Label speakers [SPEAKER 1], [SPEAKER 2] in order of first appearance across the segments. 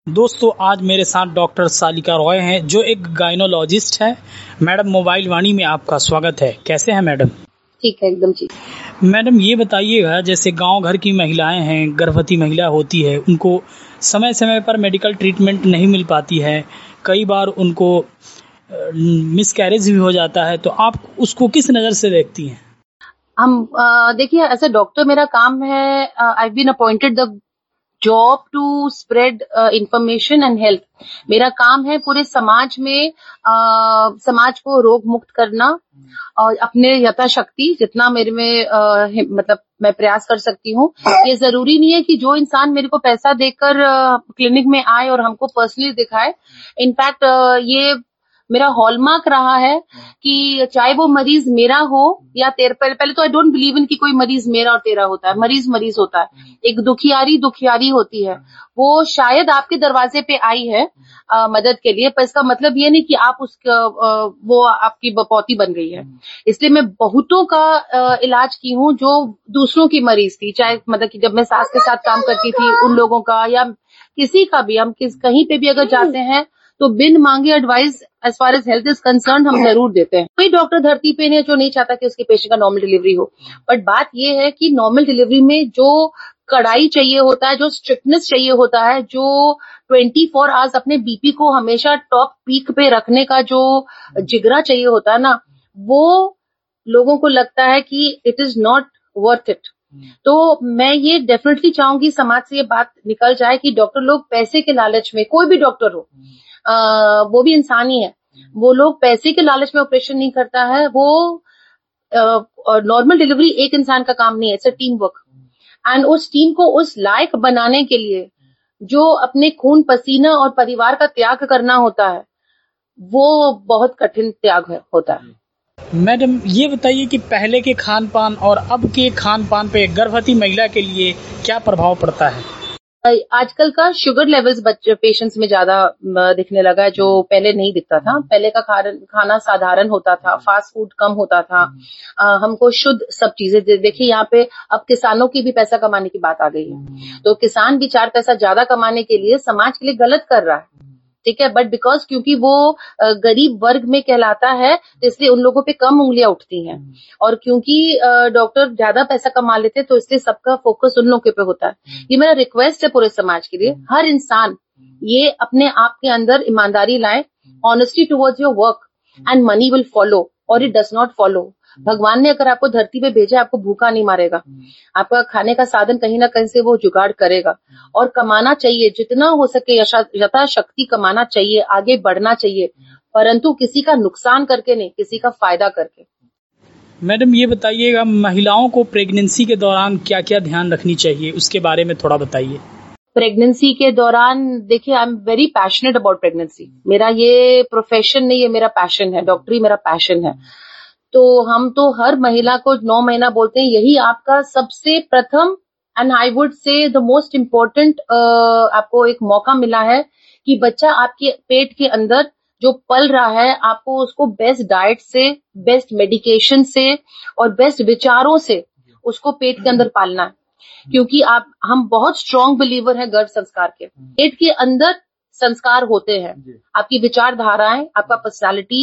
[SPEAKER 1] दोस्तों आज मेरे साथ डॉक्टर सालिका रॉय हैं जो एक गायनोलॉजिस्ट है। मैडम मोबाइल वाणी में आपका स्वागत है। कैसे हैं मैडम?
[SPEAKER 2] ठीक है, एकदम ठीक।
[SPEAKER 1] मैडम ये बताइएगा, जैसे गांव घर की महिलाएं हैं, गर्भवती महिला होती है, उनको समय समय पर मेडिकल ट्रीटमेंट नहीं मिल पाती है, कई बार उनको मिसकैरेज भी हो जाता है, तो आप उसको किस नज़र से देखती हैं?
[SPEAKER 2] हम देखिए, एज अ डॉक्टर मेरा काम है, I been appointed the job to spread information and health. मेरा काम है पूरे समाज में समाज को रोग मुक्त करना और अपने यथाशक्ति जितना मेरे में मतलब मैं प्रयास कर सकती हूँ। ये जरूरी नहीं है कि जो इंसान मेरे को पैसा देकर क्लिनिक में आए और हमको पर्सनली दिखाए। इनफैक्ट ये मेरा हॉलमार्क रहा है कि चाहे वो मरीज मेरा हो या तेरे, पहले तो आई डोंट बिलीव इन कि कोई मरीज मेरा और तेरा होता है। मरीज होता है। एक दुखियारी होती है, वो शायद आपके दरवाजे पे आई है मदद के लिए, पर इसका मतलब ये नहीं कि आप वो आपकी बपौती बन गई है। इसलिए मैं बहुतों का इलाज की हूँ जो दूसरों की मरीज थी, चाहे मतलब कि जब मैं सास के साथ काम करती थी उन लोगों का, या किसी का भी। हम कहीं पे भी अगर जाते हैं तो बिन मांगे advice as far as health is concern हम जरूर देते हैं। कोई डॉक्टर धरती पे नहीं जो नहीं चाहता कि उसके पेशेंट का नॉर्मल डिलीवरी हो। बट बात ये है कि नॉर्मल डिलीवरी में जो कड़ाई चाहिए होता है, जो स्ट्रिक्टनेस चाहिए होता है, जो 24 आवर्स अपने बीपी को हमेशा टॉप पीक पे रखने का जो जिगरा चाहिए होता है ना, वो लोगों को लगता है कि it is not worth it. तो मैं ये डेफिनेटली चाहूंगी समाज से ये बात निकल जाए कि डॉक्टर लोग पैसे के लालच में, कोई भी डॉक्टर हो, वो भी इंसान ही है, वो लोग पैसे के लालच में ऑपरेशन नहीं करता है। वो नॉर्मल डिलीवरी एक इंसान का काम नहीं है, it's a team work. And उस टीम को उस लायक बनाने के लिए जो अपने खून पसीना और परिवार का त्याग करना होता है, वो बहुत कठिन त्याग होता है।
[SPEAKER 1] मैडम ये बताइए कि पहले के खान पान और अब के खान पान पे गर्भवती महिला के लिए क्या प्रभाव पड़ता है?
[SPEAKER 2] आजकल का शुगर लेवल्स बच्चे पेशेंट्स में ज्यादा दिखने लगा है, जो पहले नहीं दिखता था। पहले का खाना साधारण होता था, फास्ट फूड कम होता था, हमको शुद्ध सब चीजें देखिए। यहाँ पे अब किसानों की भी पैसा कमाने की बात आ गई है, तो किसान भी 4 पैसा ज्यादा कमाने के लिए समाज के लिए गलत कर रहा है, ठीक है। बट बिकॉज क्योंकि वो गरीब वर्ग में कहलाता है, तो इसलिए उन लोगों पे कम उंगलियां उठती हैं। और क्योंकि डॉक्टर ज्यादा पैसा कमा लेते हैं, तो इसलिए सबका फोकस उन लोगों पे होता है। ये मेरा रिक्वेस्ट है पूरे समाज के लिए, हर इंसान ये अपने आप के अंदर ईमानदारी लाए, honesty towards your work and money will follow, और इट डज नॉट फॉलो। भगवान ने अगर आपको धरती पे भेजा, आपको भूखा नहीं मारेगा, आपका खाने का साधन कहीं ना कहीं से वो जुगाड़ करेगा। और कमाना चाहिए, जितना हो सके यथाशक्ति कमाना चाहिए, आगे बढ़ना चाहिए, परंतु किसी का नुकसान करके नहीं, किसी का फायदा करके।
[SPEAKER 1] मैडम ये बताइएगा, महिलाओं को प्रेगनेंसी के दौरान क्या क्या ध्यान रखनी चाहिए, उसके बारे में थोड़ा बताइए।
[SPEAKER 2] प्रेगनेंसी के दौरान देखिए, I am very passionate about pregnancy. मेरा ये प्रोफेशन नहीं, ये मेरा पैशन है, डॉक्टरी मेरा पैशन है। तो हम तो हर महिला को 9 महीना बोलते हैं, यही आपका सबसे प्रथम and I would say the most important आपको एक मौका मिला है कि बच्चा आपके पेट के अंदर जो पल रहा है, आपको उसको बेस्ट डाइट से, बेस्ट मेडिकेशन से और बेस्ट विचारों से उसको पेट के अंदर पालना है। क्योंकि हम बहुत स्ट्रॉन्ग बिलीवर हैं गर्भ संस्कार के। पेट के अंदर संस्कार होते हैं, आपकी विचारधाराएं, आपका पर्सनालिटी,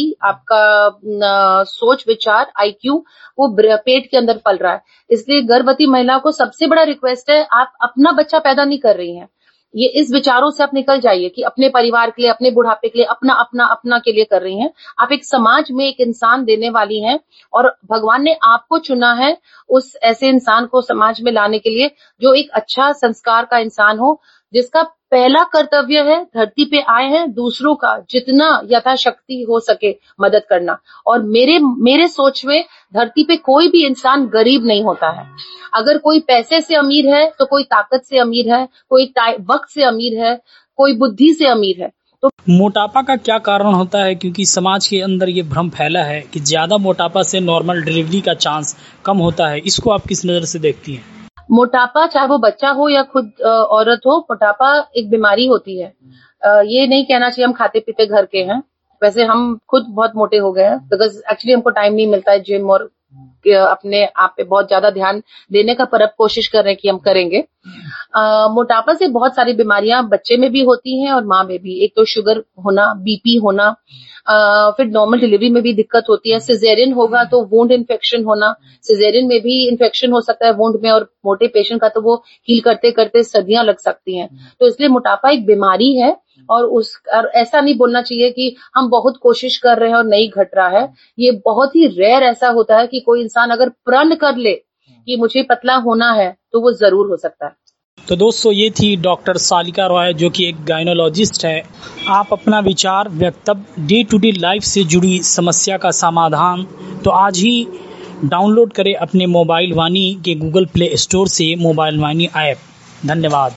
[SPEAKER 2] आपका सोच विचार, आईक्यू, वो पेट के अंदर पल रहा है। इसलिए गर्भवती महिला को सबसे बड़ा रिक्वेस्ट है, आप अपना बच्चा पैदा नहीं कर रही हैं, ये इस विचारों से आप निकल जाइए कि अपने परिवार के लिए, अपने बुढ़ापे के लिए, अपना अपना अपना के लिए कर रही हैं। आप एक समाज में एक इंसान देने वाली हैं, और भगवान ने आपको चुना है उस ऐसे इंसान को समाज में लाने के लिए जो एक अच्छा संस्कार का इंसान हो, जिसका पहला कर्तव्य है धरती पे आए हैं दूसरों का जितना यथाशक्ति हो सके मदद करना। और मेरे सोच में धरती पे कोई भी इंसान गरीब नहीं होता है। अगर कोई पैसे से अमीर है तो कोई ताकत से अमीर है, कोई वक्त से अमीर है, कोई बुद्धि से अमीर है। तो
[SPEAKER 1] मोटापा का क्या कारण होता है? क्योंकि समाज के अंदर ये भ्रम फैला है कि ज्यादा मोटापा से नॉर्मल डिलीवरी का चांस कम होता है, इसको आप किस नजर से देखती हैं?
[SPEAKER 2] मोटापा, चाहे वो बच्चा हो या खुद औरत हो, मोटापा एक बीमारी होती है। ये नहीं कहना चाहिए हम खाते पीते घर के हैं। वैसे हम खुद बहुत मोटे हो गए हैं, बिकॉज एक्चुअली हमको टाइम नहीं मिलता है जिम और अपने आप पे बहुत ज्यादा ध्यान देने का पर अब कोशिश कर रहे हैं कि हम करेंगे। मोटापा से बहुत सारी बीमारियां बच्चे में भी होती हैं और माँ में भी। एक तो शुगर होना, बीपी होना, फिर नॉर्मल डिलीवरी में भी दिक्कत होती है। सिजेरियन होगा तो वुंड इन्फेक्शन होना, सिजेरियन में भी इन्फेक्शन हो सकता है वुंड में, और मोटे पेशेंट का तो वो हील करते करते सदियां लग सकती हैं। तो इसलिए मोटापा एक बीमारी है, और ऐसा नहीं बोलना चाहिए कि हम बहुत कोशिश कर रहे हैं और नहीं घट रहा है। ये बहुत ही रेयर ऐसा होता है कि कोई इंसान अगर प्रण कर ले कि मुझे पतला होना है तो वो जरूर हो सकता है।
[SPEAKER 1] तो दोस्तों, ये थी डॉक्टर सालिका रॉय, जो कि एक गायनोलॉजिस्ट है। आप अपना विचार, वक्तव्य, डे टू डे लाइफ से जुड़ी समस्या का समाधान तो आज ही डाउनलोड करें अपने मोबाइल वाणी के गूगल प्ले स्टोर से मोबाइल वाणी ऐप। धन्यवाद।